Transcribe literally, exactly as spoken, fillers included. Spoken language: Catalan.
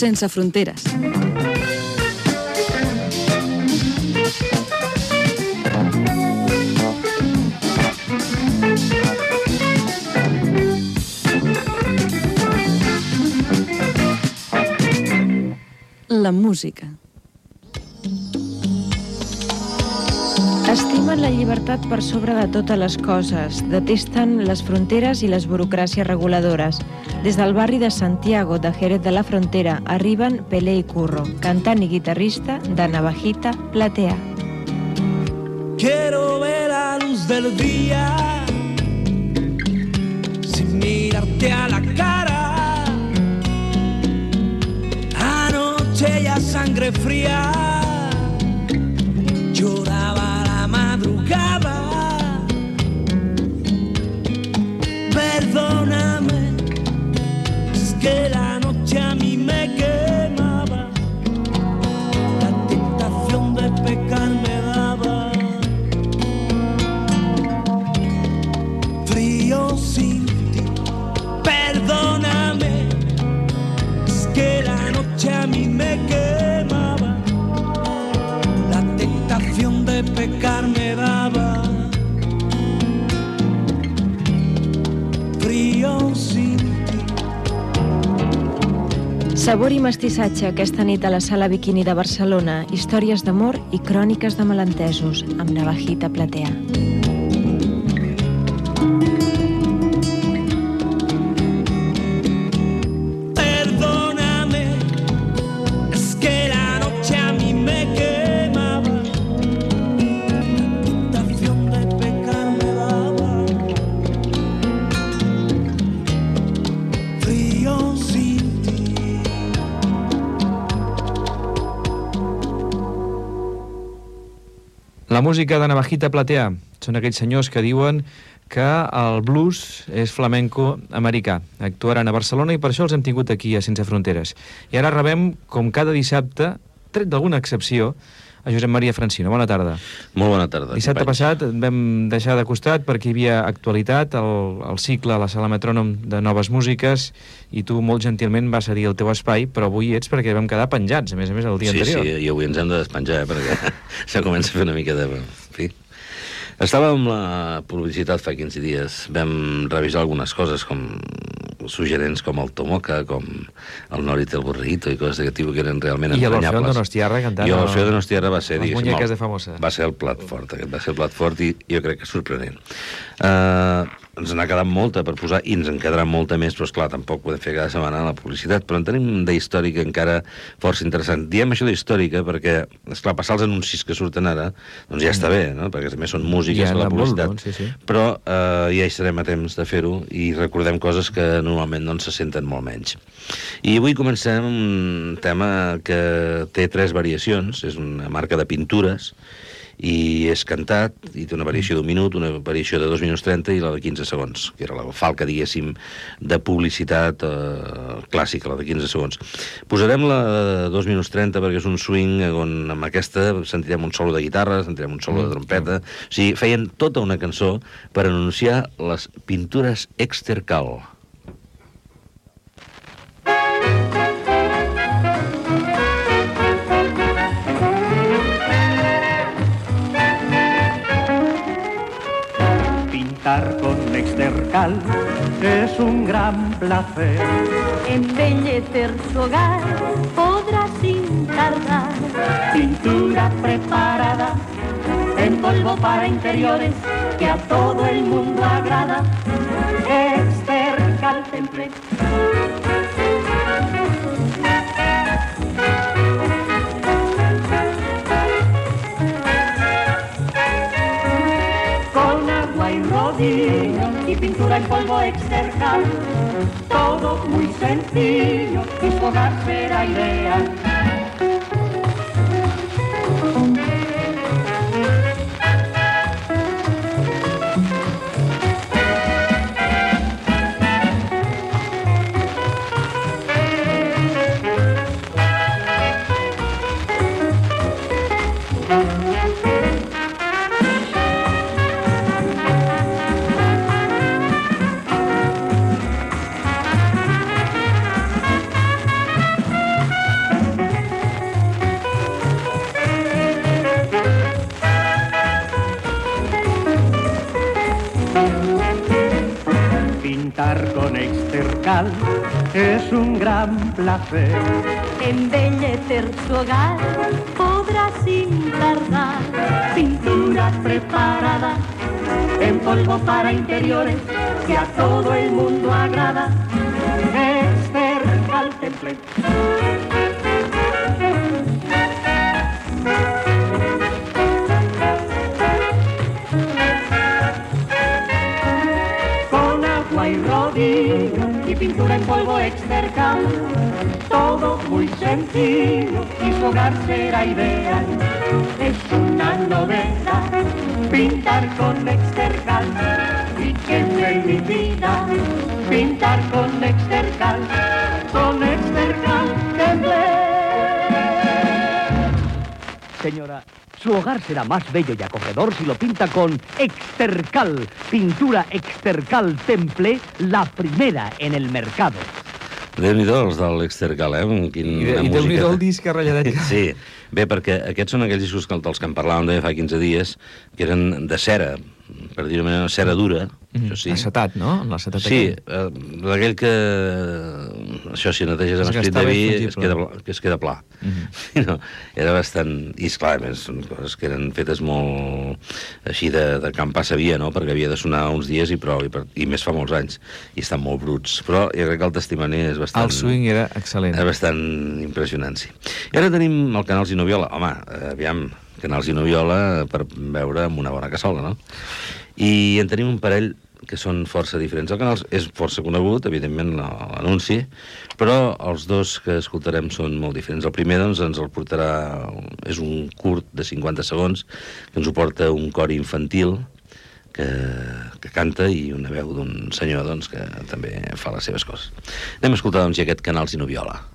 sense fronteres. La música. Estimen la llibertat per sobre de totes les coses, detesten les fronteres i les burocràcies reguladores. Des del barri de Santiago de Jerez de la Frontera arriben Pelé i Curro, cantant i guitarrista de Navajita Platea. Quiero ver la luz del día sin mirarte a la cara. Anoche ya sangre fría lloraba la madrugada. Perdóname, es que la noche a mí me quemaba, la tentación de pecar me daba. Frío sin ti, perdóname, es que la noche a mí me quemaba, la tentación de pecar me daba. Frío sin ti. Sabor i mestissatge aquesta nit a la Sala Bikini de Barcelona, històries d'amor i cròniques de malentesos, amb Navajita Platea. La música de Navajita Platea són aquells senyors que diuen que el blues és flamenco americà. Actuaran a Barcelona i per això els hem tingut aquí a Sense Fronteres. I ara rebem, com cada dissabte, tret d'alguna excepció, a Josep Maria Francino. Bona tarda. Molt bona tarda. Dissabte passat vam deixar de costat perquè hi havia actualitat, el, el cicle a la Sala Metrònom de noves músiques, i tu molt gentilment vas cedir el teu espai, però avui ets perquè vam quedar penjats, a més a més, el dia sí, anterior. Sí, sí, i avui ens hem de despenjar, eh, perquè ja comença a fer una mica de... En fi. Estàvem amb la publicitat fa quinze dies, vam revisar algunes coses com suggerents com el Tomoca, com el Nori té el Borreguito i coses d'aquest tipus que eren realment entranyables. I l'Orfeón Donostiarra cantant... I l'Orfeón Donostiarra va ser, diguéssim... Les muñeques de famosa. Va ser el plat fort, aquest va ser el plat fort i jo crec que sorprenent. Uh, ens n'ha quedat molta per posar i ens en quedarà molta més, però esclar, tampoc podem fer cada setmana la publicitat, però en tenim d'històrica encara força interessant. Diem això d'històrica perquè, esclar, passar els anuncis que surten ara, doncs ja està bé, no? Perquè també són músiques ja, de la publicitat, bon, sí, sí. però uh, ja hi serem a temps de fer-ho i recordem coses que normalment doncs se senten molt menys. I avui comencem un tema que té tres variacions, és una marca de pintures, i és cantat, i té una variació d'un minut, una variació de dos minuts trenta i la de quinze segons, que era la falca, diguéssim, de publicitat eh, clàssica, la de quinze segons. Posarem la de dos minuts trenta perquè és un swing on amb aquesta sentirem un solo de guitarra, sentirem un solo de trompeta, o sigui, feien tota una cançó per anunciar les pintures Extercal. Con Extercal es un gran placer. Embellecer su hogar podrá sin tardar. Pintura preparada en polvo para interiores que a todo el mundo agrada. Extercal Temple. Y pintura en polvo Extercal, todo muy sencillo y su hogar será ideal. pintar con Extercal es un gran placer. Embellecer su hogar podrá sin tardar. Pintura preparada en polvo para interiores que a todo el mundo agrada. Extercal Temple. Con agua y rodillo y pintura en polvo Extercal, todo muy sencillo y su hogar será ideal. Es una novedad pintar con Extercal, y que en mi vida pintar con Extercal, con Extercal Temple. Señora, su hogar será más bello y acogedor si lo pinta con Extercal, pintura Extercal Temple, la primera en el mercado. Déu-n'hi-do, els de l'Extercal, eh? Quina I, de, i Déu-n'hi-do el disc arreladet. Sí, bé, perquè aquests són aquells discos dels que en parlàvem de fa quinze dies, que eren de cera, per dir-ho manera, cera dura, Mm, això sí. Acetat, no? L'acetat Sí, aquell. eh, d'aquell que... Això, si neteges amb Es esprit de gastava vi, i es queda, fungible. pla- que es queda pla. Mhm. No, era bastant... I, esclar, a més, són coses que eren fetes molt així de, de camp passa via, no?, perquè havia de sonar uns dies i prou, i, per, i més fa molts anys, i estan molt bruts. Però jo crec que el testimoni és bastant... El swing era excel·lent. És bastant impressionant, sí. I ara tenim el Canal Ginoviola. Home, eh, aviam, Canal Ginoviola per veure amb una bona cassola, no? I en tenim un parell que són força diferents. El canal és força conegut, evidentment, l'anunci, però els dos que escoltarem són molt diferents. El primer, doncs, ens el portarà... És un curt de cinquanta segons, que ens ho porta un cor infantil que, que canta i una veu d'un senyor, doncs, que també fa les seves coses. Anem a escoltar, doncs, aquest Canal Ginoviola.